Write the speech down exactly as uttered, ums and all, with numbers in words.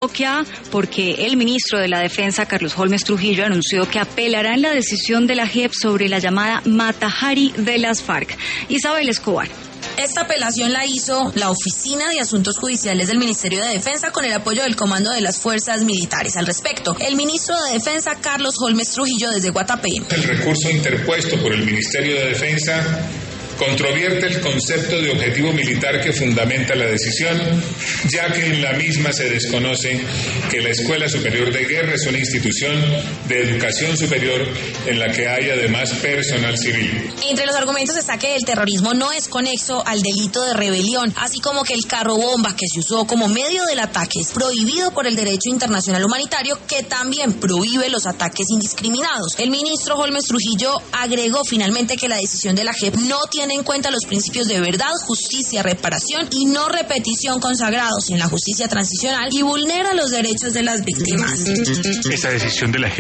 porque el ministro de la Defensa, Carlos Holmes Trujillo, anunció que apelará en la decisión de la J E P sobre la llamada Mata-Hari de las FARC. Isabel Escobar. Esta apelación la hizo la Oficina de Asuntos Judiciales del Ministerio de Defensa con el apoyo del Comando de las Fuerzas Militares. Al respecto, el ministro de Defensa, Carlos Holmes Trujillo, desde Guatapé. El recurso interpuesto por el Ministerio de Defensa controvierte el concepto de objetivo militar que fundamenta la decisión, ya que en la misma se desconoce que la Escuela Superior de Guerra es una institución de educación superior en la que hay además personal civil. Entre los argumentos está que el terrorismo no es conexo al delito de rebelión, así como que el carro bomba que se usó como medio del ataque es prohibido por el derecho internacional humanitario, que también prohíbe los ataques indiscriminados. El ministro Holmes Trujillo agregó finalmente que la decisión de la J E P no tiene en cuenta los principios de verdad, justicia, reparación y no repetición consagrados en la justicia transicional y vulnera los derechos de las víctimas. Esa decisión de la